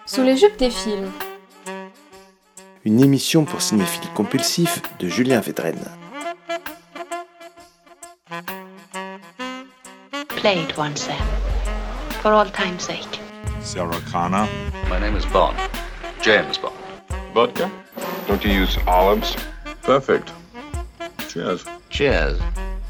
Sous les jupes des films. Une émission pour cinéphiles compulsifs de Julien Védrenne. Play it once then, for all time's sake. Sarah Connor. My name is Bond. James Bond. Vodka? Don't you use olives? Perfect. Cheers. Cheers.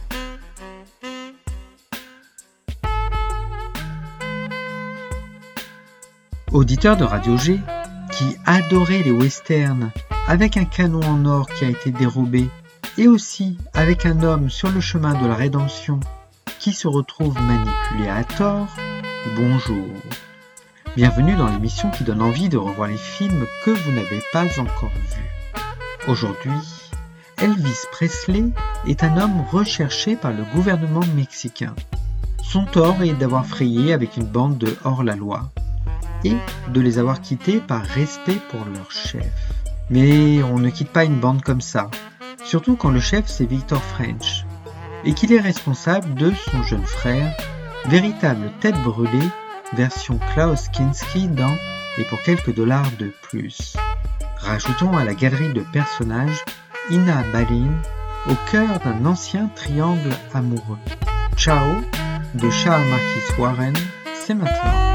Auditeur de Radio G, qui adorait les westerns, avec un canon en or qui a été dérobé, et aussi avec un homme sur le chemin de la rédemption qui se retrouve manipulé à tort, bonjour. Bienvenue dans l'émission qui donne envie de revoir les films que vous n'avez pas encore vus. Aujourd'hui, Elvis Presley est un homme recherché par le gouvernement mexicain. Son tort est d'avoir frayé avec une bande de hors-la-loi et de les avoir quittés par respect pour leur chef. Mais on ne quitte pas une bande comme ça, surtout quand le chef c'est Victor French, et qu'il est responsable de son jeune frère, véritable tête brûlée, version Klaus Kinski dans Et pour quelques dollars de plus. Rajoutons à la galerie de personnages Ina Balin, au cœur d'un ancien triangle amoureux. Ciao de Charles Marquis Warren, c'est maintenant.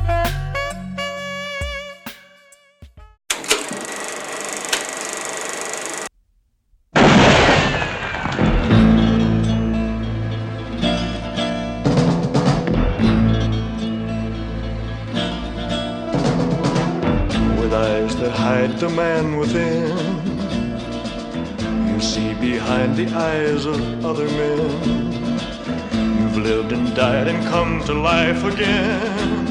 Hide the man within. You see behind the eyes of other men. You've lived and died and come to life again.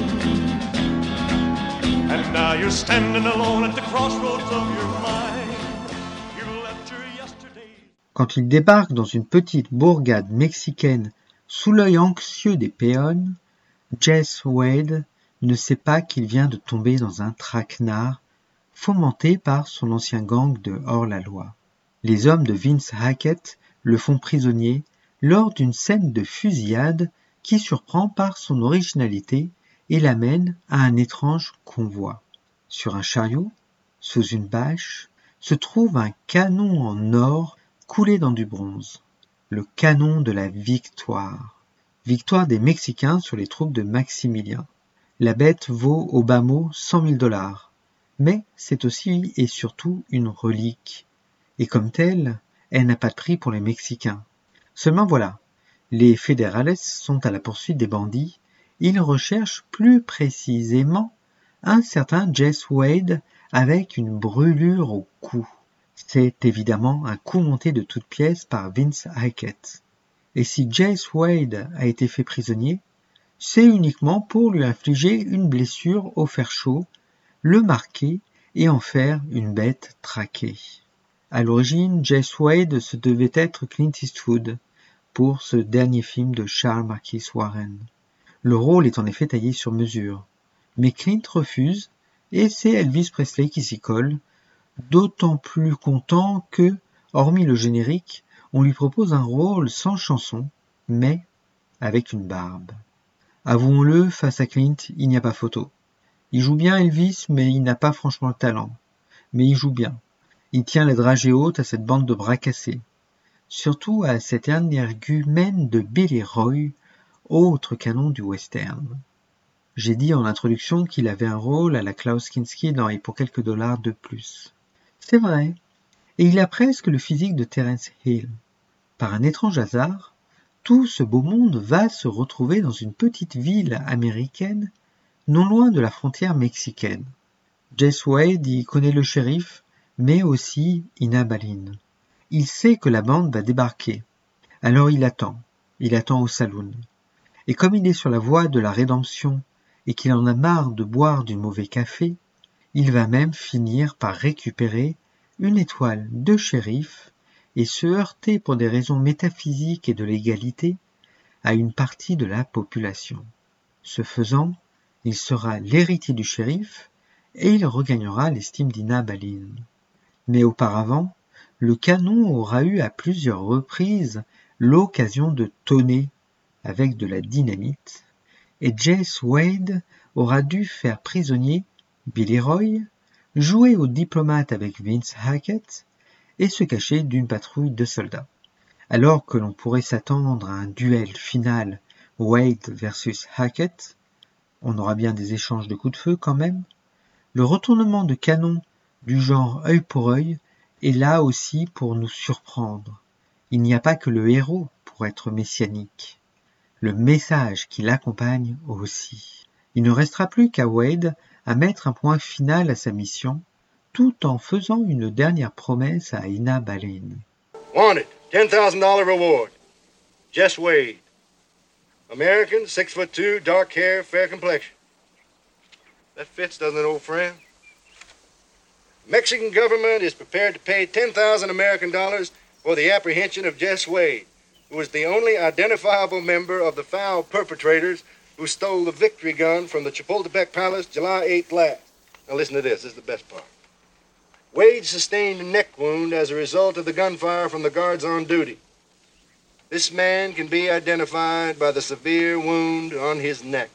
And now you're standing alone at the crossroads of your mind. You left your yesterday. Quand il débarque dans une petite bourgade mexicaine sous l'œil anxieux des péons, Jess Wade ne sait pas qu'il vient de tomber dans un traquenard fomenté par son ancien gang de hors-la-loi. Les hommes de Vince Hackett le font prisonnier lors d'une scène de fusillade qui surprend par son originalité et l'amène à un étrange convoi. Sur un chariot, sous une bâche, se trouve un canon en or coulé dans du bronze. Le canon de la victoire. Victoire des Mexicains sur les troupes de Maximilien. La bête vaut au bas mot $100,000. Mais c'est aussi et surtout une relique. Et comme telle, elle n'a pas de prix pour les Mexicains. Seulement voilà, les fédérales sont à la poursuite des bandits. Ils recherchent plus précisément un certain Jess Wade avec une brûlure au cou. C'est évidemment un coup monté de toutes pièces par Vince Hackett. Et si Jess Wade a été fait prisonnier, c'est uniquement pour lui infliger une blessure au fer chaud, le marquer et en faire une bête traquée. À l'origine, Jess Wade se devait être Clint Eastwood pour ce dernier film de Charles Marquis Warren. Le rôle est en effet taillé sur mesure, mais Clint refuse et c'est Elvis Presley qui s'y colle, d'autant plus content que, hormis le générique, on lui propose un rôle sans chanson, mais avec une barbe. Avouons-le, face à Clint, il n'y a pas photo. Il joue bien Elvis, mais il n'a pas franchement le talent. Mais il joue bien. Il tient la dragée haute à cette bande de bras cassés. Surtout à cet énergumène de Billy Roy, autre canon du western. J'ai dit en introduction qu'il avait un rôle à la Klaus Kinski dans Et pour quelques dollars de plus. C'est vrai. Et il a presque le physique de Terence Hill. Par un étrange hasard, tout ce beau monde va se retrouver dans une petite ville américaine non loin de la frontière mexicaine. Jess Wade y connaît le shérif, mais aussi Ina Balin. Il sait que la bande va débarquer. Alors il attend au saloon. Et comme il est sur la voie de la rédemption et qu'il en a marre de boire du mauvais café, il va même finir par récupérer une étoile de shérif et se heurter pour des raisons métaphysiques et de l'égalité à une partie de la population. Ce faisant, il sera l'héritier du shérif et il regagnera l'estime d'Ina Balin. Mais auparavant, le canon aura eu à plusieurs reprises l'occasion de tonner avec de la dynamite et Jess Wade aura dû faire prisonnier Billy Roy, jouer au diplomate avec Vince Hackett et se cacher d'une patrouille de soldats. Alors que l'on pourrait s'attendre à un duel final Wade versus Hackett, on aura bien des échanges de coups de feu quand même, le retournement de canon du genre œil pour œil est là aussi pour nous surprendre. Il n'y a pas que le héros pour être messianique. Le message qui l'accompagne aussi. Il ne restera plus qu'à Wade à mettre un point final à sa mission, tout en faisant une dernière promesse à Ina Balin. Wanted, $10,000 reward. Jess Wade. American, 6'2", dark hair, fair complexion. That fits, doesn't it, old friend? Mexican government is prepared to pay 10,000 American dollars for the apprehension of Jess Wade, who was the only identifiable member of the foul perpetrators who stole the victory gun from the Chapultepec Palace July 8th last. Now listen to this is the best part. Wade sustained a neck wound as a result of the gunfire from the guards on duty. This man can be identified by the severe wound on his neck.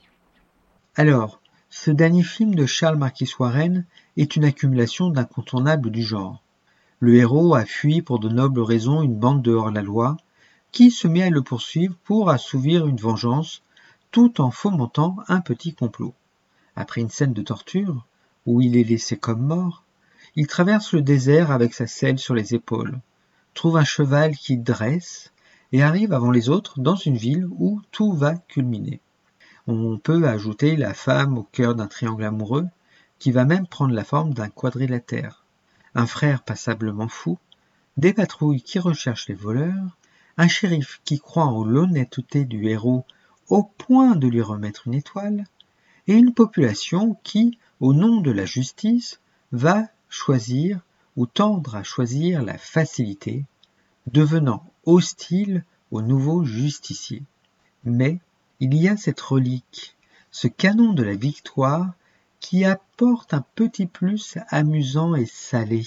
Alors, ce dernier film de Charles Marquis Warren est une accumulation d'incontournables du genre. Le héros a fui pour de nobles raisons une bande de hors-la-loi qui se met à le poursuivre pour assouvir une vengeance tout en fomentant un petit complot. Après une scène de torture, où il est laissé comme mort, il traverse le désert avec sa selle sur les épaules, trouve un cheval qui dresse et arrive avant les autres dans une ville où tout va culminer. On peut ajouter la femme au cœur d'un triangle amoureux qui va même prendre la forme d'un quadrilatère. Un frère passablement fou, des patrouilles qui recherchent les voleurs, un shérif qui croit en l'honnêteté du héros au point de lui remettre une étoile, et une population qui, au nom de la justice, va choisir ou tendre à choisir la facilité, devenant hostile aux nouveaux justiciers. Mais il y a cette relique, ce canon de la victoire, qui apporte un petit plus amusant et salé.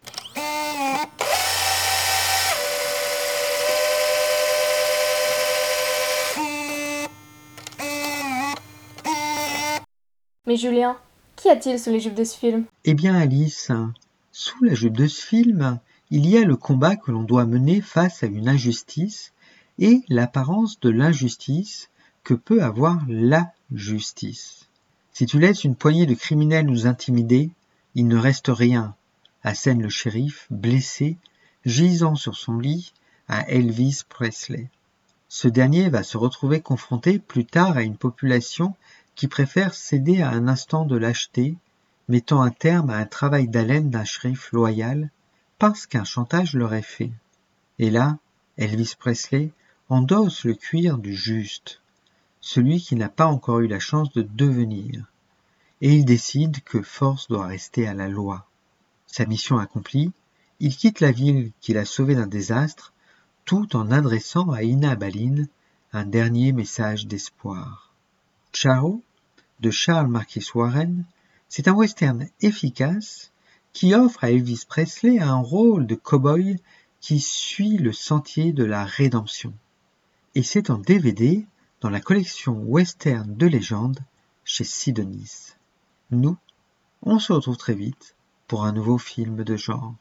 Mais Julien, qu'y a-t-il sous les jupes de ce film ? Eh bien Alice, sous la jupe de ce film, il y a le combat que l'on doit mener face à une injustice et l'apparence de l'injustice que peut avoir la justice. Si tu laisses une poignée de criminels nous intimider, il ne reste rien, assène le shérif, blessé, gisant sur son lit, à Elvis Presley. Ce dernier va se retrouver confronté plus tard à une population qui préfère céder à un instant de lâcheté, mettant un terme à un travail d'haleine d'un shérif loyal, parce qu'un chantage leur est fait. Et là, Elvis Presley endosse le cuir du juste, celui qui n'a pas encore eu la chance de devenir, et il décide que force doit rester à la loi. Sa mission accomplie, il quitte la ville qu'il a sauvée d'un désastre, tout en adressant à Ina Balin un dernier message d'espoir. Ciao, de Charles Marquis Warren, c'est un western efficace qui offre à Elvis Presley un rôle de cow-boy qui suit le sentier de la rédemption. Et c'est en DVD dans la collection western de légende chez Sidonis. Nous, on se retrouve très vite pour un nouveau film de genre.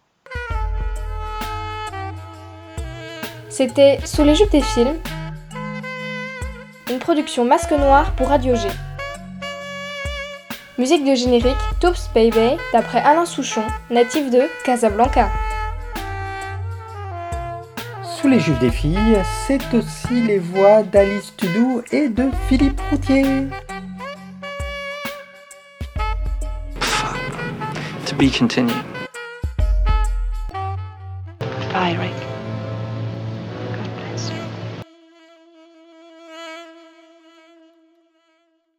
C'était Sous les jupes des films, une production Masque Noir pour Radio G. Musique de générique Toops Baby d'après Alain Souchon, natif de Casablanca. Sous les jupes des filles, c'est aussi les voix d'Alice Tudou et de Philippe Routier. To be continued. Goodbye, Rick.